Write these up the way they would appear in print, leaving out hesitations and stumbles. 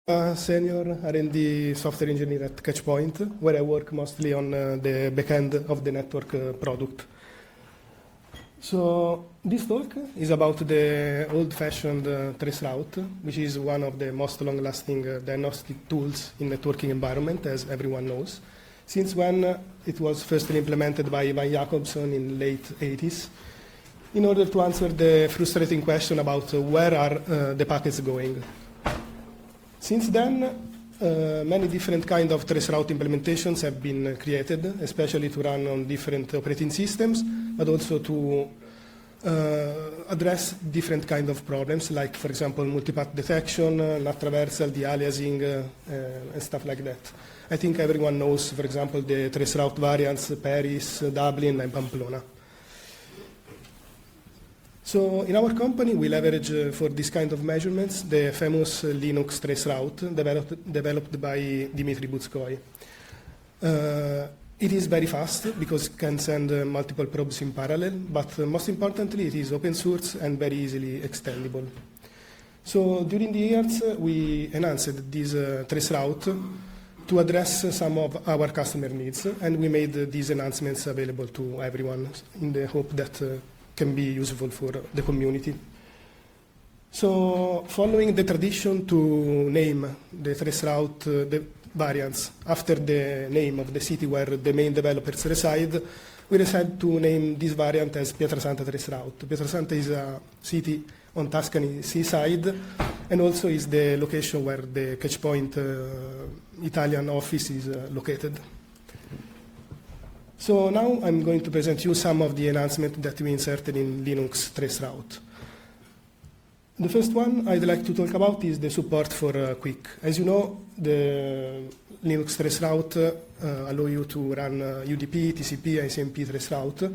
Senior R&D software engineer at Catchpoint, where I work mostly on the backend of the network product. So this talk is about the old-fashioned traceroute, which is one of the most long-lasting diagnostic tools in networking environment, as everyone knows, since when it was first implemented by Ivan Jakobson in late 80s, in order to answer the frustrating question about where are the packets going. Since then, many different kind of traceroute implementations have been created, especially to run on different operating systems, but also to address different kind of problems, like, for example, multipath detection, NAT traversal, de-aliasing, and stuff like that. I think everyone knows, for example, the traceroute variants, Paris, Dublin, and Pamplona. So in our company, we leverage for this kind of measurements the famous Linux traceroute developed by Dmitry Butskoy. It is very fast because it can send multiple probes in parallel, but most importantly, it is open source and very easily extendable. So during the years, we enhanced this traceroute to address some of our customer needs, and we made these enhancements available to everyone in the hope that can be useful for the community. So following the tradition to name the traceroute the variants after the name of the city where the main developers reside, we decided to name this variant as Pietrasanta traceroute. Pietrasanta is a city on Tuscany seaside, and also is the location where the Catchpoint Italian office is located. So now I'm going to present you some of the enhancements that we inserted in Linux traceroute. The first one I'd like to talk about is the support for QUIC. As you know, the Linux traceroute allow you to run UDP, TCP, ICMP traceroute.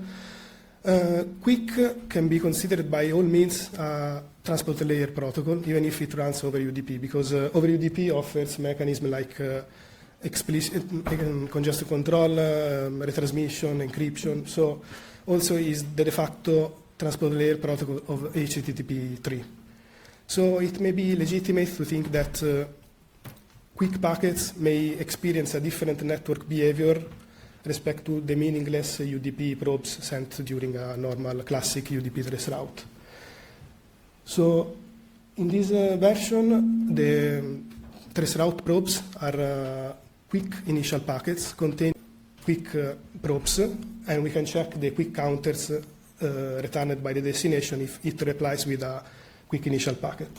QUIC can be considered by all means a transport layer protocol, even if it runs over UDP, because over UDP offers mechanisms like explicit congestion control, retransmission, encryption. So also is the de facto transport layer protocol of HTTP3. So it may be legitimate to think that QUIC packets may experience a different network behavior respect to the meaningless UDP probes sent during a normal classic UDP traceroute. So in this version, the traceroute probes are QUIC initial packets contain QUIC probes, and we can check the QUIC counters returned by the destination if it replies with a QUIC initial packet.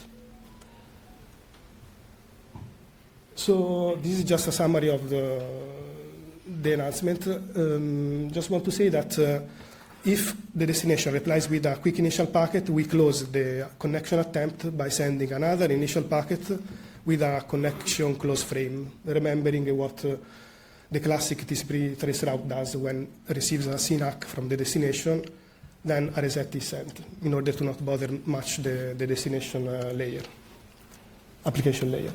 So this is just a summary of the announcement. Just want to say that if the destination replies with a QUIC initial packet, we close the connection attempt by sending another initial packet with a connection close frame, remembering what the classic TCP traceroute does when it receives a SYNAC from the destination, then a reset is sent in order to not bother much the destination layer, application layer.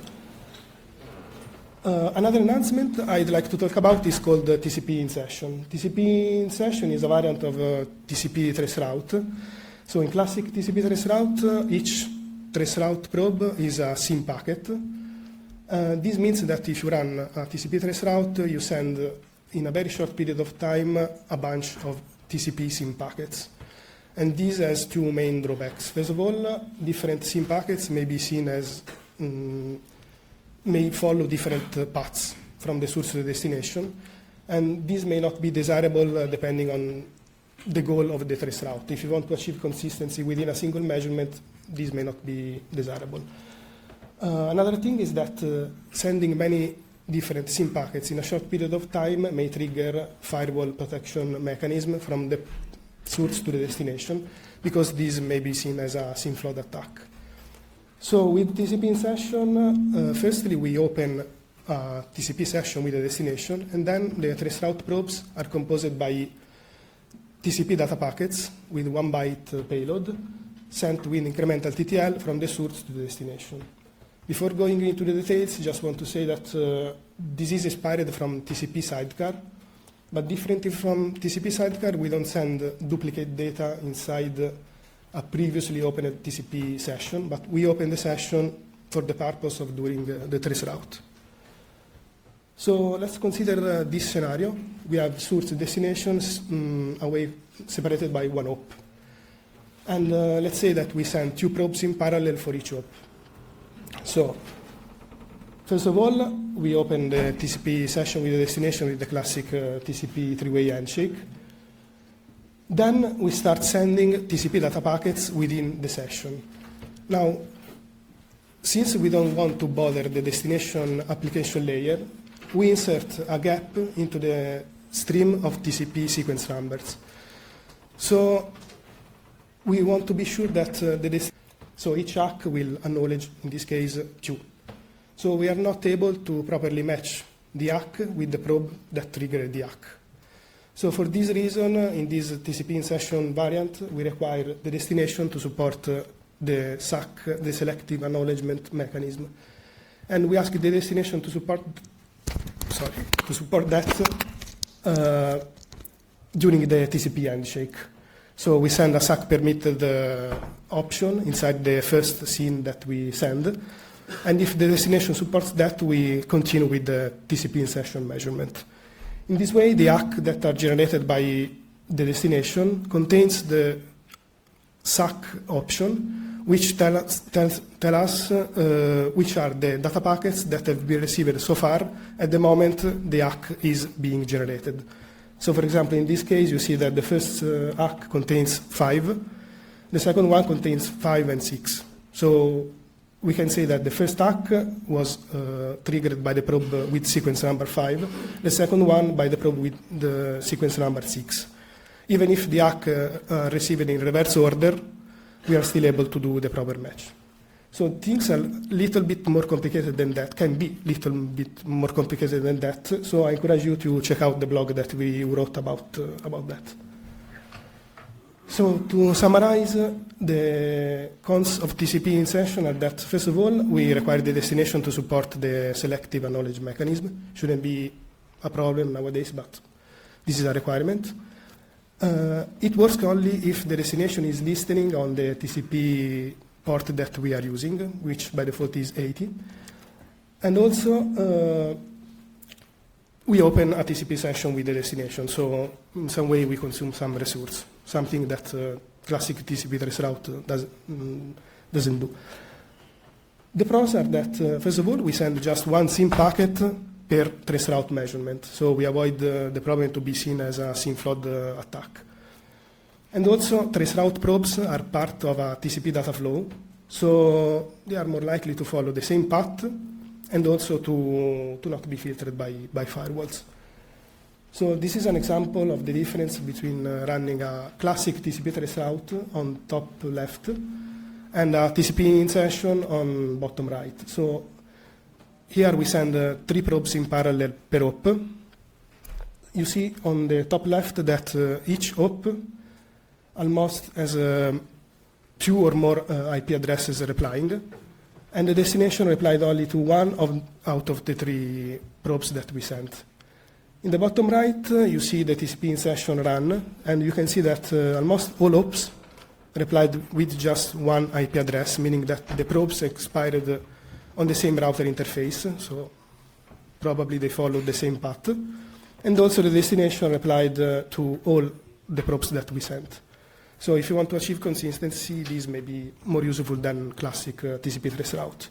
Another enhancement I'd like to talk about is called TCP in session. TCP in session is a variant of TCP traceroute. So in classic TCP traceroute, each traceroute probe is a SYN packet. This means that if you run a TCP traceroute, you send in a very short period of time a bunch of TCP SYN packets. And this has two main drawbacks. First of all, different SYN packets may be seen as, may follow different paths from the source to the destination. And this may not be desirable depending on the goal of the traceroute. If you want to achieve consistency within a single measurement, this may not be desirable. Another thing is that sending many different SYN packets in a short period of time may trigger firewall protection mechanism from the source to the destination, because this may be seen as a SYN flood attack. So with TCP in session, firstly we open a TCP session with the destination, and then the traceroute probes are composed by TCP data packets with 1 byte payload sent with incremental TTL from the source to the destination. Before going into the details, just want to say that this is inspired from TCP sidecar, but differently from TCP sidecar, we don't send duplicate data inside a previously opened TCP session, but we open the session for the purpose of doing the traceroute. So let's consider this scenario. We have source and destinations away separated by one hop. And let's say that we send 2 probes in parallel for each hop. So first of all, we open the TCP session with the destination with the classic TCP three-way handshake. Then we start sending TCP data packets within the session. Now, since we don't want to bother the destination application layer, we insert a gap into the stream of TCP sequence numbers. So we want to be sure that so each ACK will acknowledge, in this case, Q. So we are not able to properly match the ACK with the probe that triggered the ACK. So for this reason, in this TCP in session variant, we require the destination to support the SAC, the selective acknowledgement mechanism. And we ask the destination to support that during the TCP handshake. So we send a SAC permitted option inside the first scene that we send. And if the destination supports that, we continue with the TCP in session measurement. In this way, the ACK that are generated by the destination contains the SAC option, which tell us which are the data packets that have been received so far at the moment the ACK is being generated. So for example, in this case, you see that the first ACK contains 5, the second one contains 5 and 6. So we can say that the first ACK was triggered by the probe with sequence number 5, the second one by the probe with the sequence number 6. Even if the ACK received in reverse order, we are still able to do the proper match. So things are a little bit more complicated than that, can be a little bit more complicated than that. So I encourage you to check out the blog that we wrote about that. So to summarize, the cons of TCP in session are that, first of all, we require the destination to support the selective acknowledge mechanism. Shouldn't be a problem nowadays, but this is a requirement. It works only if the destination is listening on the TCP port that we are using, which by default is 80. And also, we open a TCP session with the destination, so in some way we consume some resource, something that classic TCP traceroute doesn't do. The pros are that, first of all, we send just one SYN packet per traceroute measurement, so we avoid the problem to be seen as a SYN flood attack. And also, traceroute probes are part of a TCP data flow, so they are more likely to follow the same path and also to not be filtered by firewalls. So this is an example of the difference between running a classic TCP traceroute on top left and a TCP in session on bottom right. So here we send 3 probes in parallel per hop. You see on the top left that each hop almost has 2 or more IP addresses replying, and the destination replied only to 1 out of the 3 probes that we sent. In the bottom right, you see the TCP in session run, and you can see that almost all hops replied with just 1 IP address, meaning that the probes expired on the same router interface, so probably they followed the same path. And also the destination replied to all the probes that we sent. So if you want to achieve consistency, this may be more useful than classic TCP traceroute.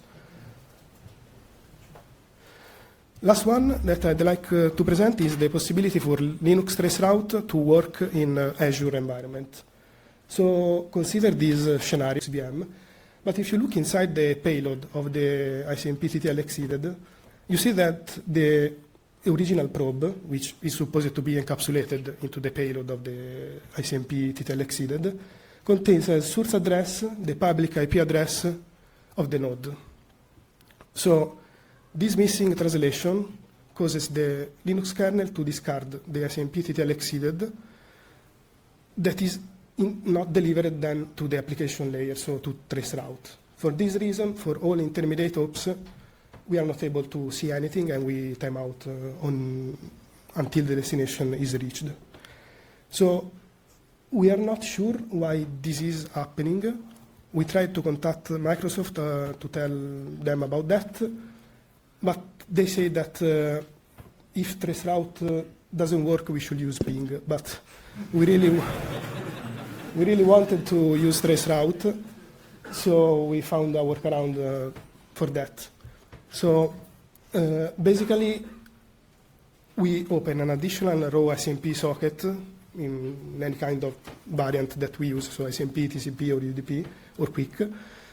Last one that I'd like to present is the possibility for Linux traceroute to work in Azure environment. So consider this scenario, VM, but if you look inside the payload of the ICMP TTL exceeded, you see that the original probe, which is supposed to be encapsulated into the payload of the ICMP TTL exceeded, contains as source address the public IP address of the node. So this missing translation causes the Linux kernel to discard the ICMP TTL exceeded that is not delivered then to the application layer, so to traceroute. For this reason, for all intermediate hops, we are not able to see anything and we time out until the destination is reached. So we are not sure why this is happening. we tried to contact Microsoft to tell them about that, but they say that if traceroute doesn't work, we should use Ping. But we really wanted to use traceroute, so we found a workaround for that. So basically, we open an additional row SMP socket in any kind of variant that we use, so SMP, TCP, or UDP, or QUIC.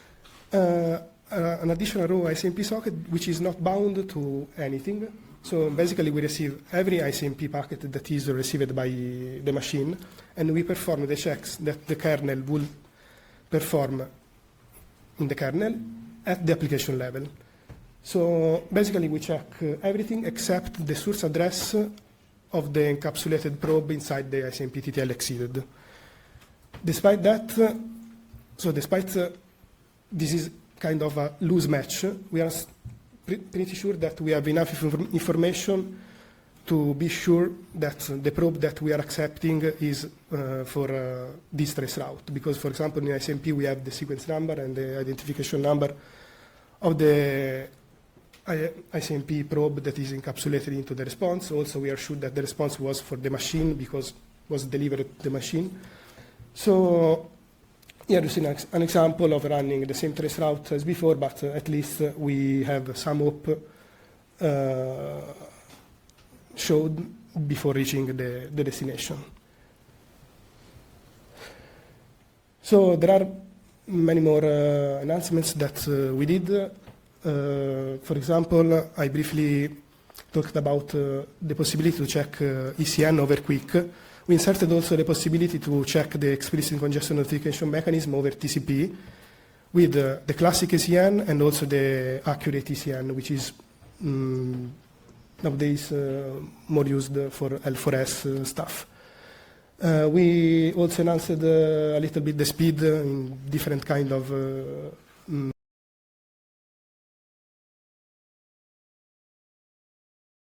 An additional row ICMP socket which is not bound to anything. So basically we receive every ICMP packet that is received by the machine, and we perform the checks that the kernel will perform in the kernel at the application level. So basically we check everything except the source address of the encapsulated probe inside the ICMP TTL exceeded. Despite that, this is kind of a loose match, we are pretty sure that we have enough information to be sure that the probe that we are accepting is for this traceroute. Because, for example, in ICMP we have the sequence number and the identification number of the ICMP probe that is encapsulated into the response. Also, we are sure that the response was for the machine because it was delivered to the machine. So here you see an example of running the same traceroute as before, but at least we have some hope showed before reaching the destination. So there are many more enhancements that we did. For example, I briefly talked about the possibility to check ECN over QUIC. We inserted also the possibility to check the explicit congestion notification mechanism over TCP with the classic ECN and also the accurate ECN, which is nowadays more used for L4S stuff. We also enhanced a little bit the speed in different kind of